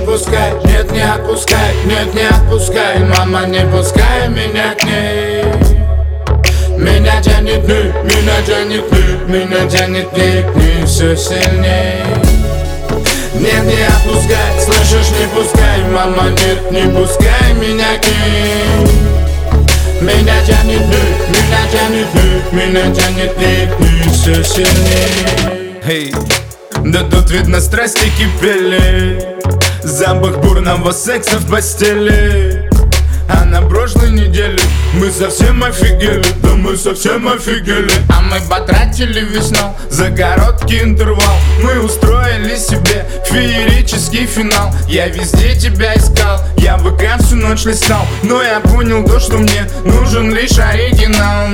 пускай, нет, не отпускай, нет, не отпускай, мама, не пускай меня к ней. Меня тянет вниз, меня тянет вниз, меня тянет вниз, вниз все сильней. Нет, не отпускай, слышишь, не пускай, мама, нет, не пускай меня к ней. Меня тянет вниз, меня тянет вниз, меня тянет вниз, вниз все сильней. Hey. Да тут видно страсти кипели, запах бурного секса в постели. А на прошлой неделе мы совсем офигели, да мы совсем офигели. А мы потратили весну за короткий интервал, мы устроили себе феерический финал. Я везде тебя искал, я в ВК всю ночь листал, но я понял то, что мне нужен лишь оригинал.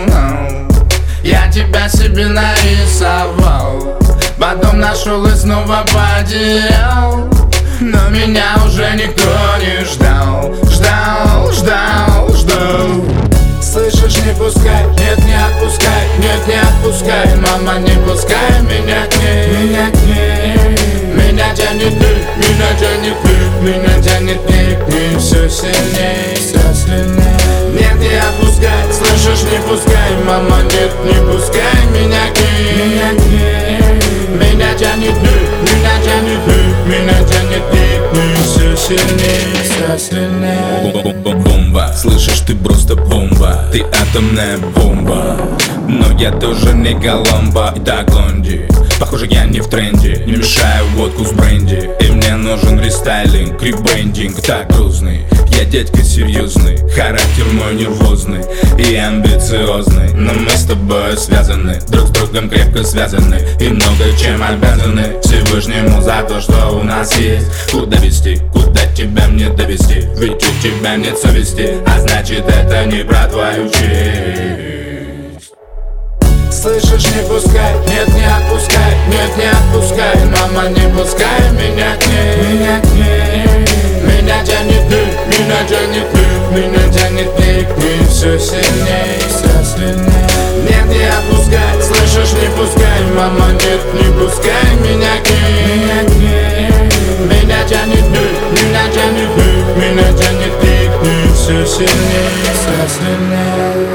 Я тебя себе нарисовал, потом нашел и снова поделал. Но меня уже никто не ждал, ждал, ждал, ждал. Слышишь, не пускай, нет, не отпускай, нет, не отпускай, мама, не пускай меня к ней, меня к ней. Меня тянет вниз, меня тянет вниз, меня тянет вниз, вниз все сильней, все сильней. Нет, не отпускай, слышишь, не пускай, мама, нет, не пускай меня к ней, меня к ней. Меня тянет вниз, меня тянет вниз, меня тянет вниз, все сильнее, все сильнее. Бомба, слышишь, ты просто бомба, ты атомная бомба. Но я тоже не Коломбо, и так лонди. Похоже, я не в тренде, не мешаю водку с бренди. И мне нужен рестайлинг, ребрендинг, так грустный. Я дядька серьезный, характер мой нервозный и амбициозный. Но мы с тобой связаны, друг с другом крепко связаны, и много чем обязаны Всевышнему за то, что у нас есть. Куда вести, куда тебя мне довести? Ведь у тебя нет совести, а значит это не про твою честь. Слышишь, не пускай, нет, не отпускай, нет, не отпускай, мама, не пускай меня к ней, меня к ней. Меня тянет вниз, меня тянет вниз, меня тянет вниз, все сильнее, все сильнее. Нет, не отпускай, слышишь, не пускай, мама, нет, не пускай меня к ней, меня к ней. Меня тянет вниз, меня тянет вниз, меня тянет вниз, все сильнее, все сильнее.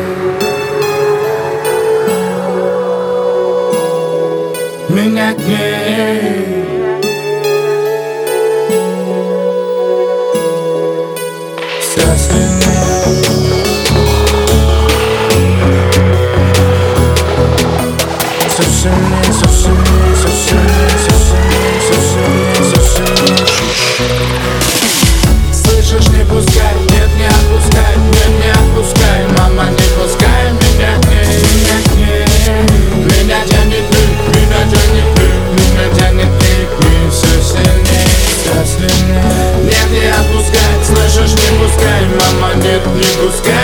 Меня к ней. Все сильнее. Все сильнее, все сильнее, все сильнее, все сильнее, все сильнее, все сильнее. Слышишь, не пускай, нет, не отпускай, нет, не отпускай, мама, не пускай меня к ней, меня к ней. Меня тянет вниз, меня тянет вниз, меня тянет вниз, все сильнее, все сильнее. Нет, не отпускай, слышишь, не пускай, мама, нет, не пускай.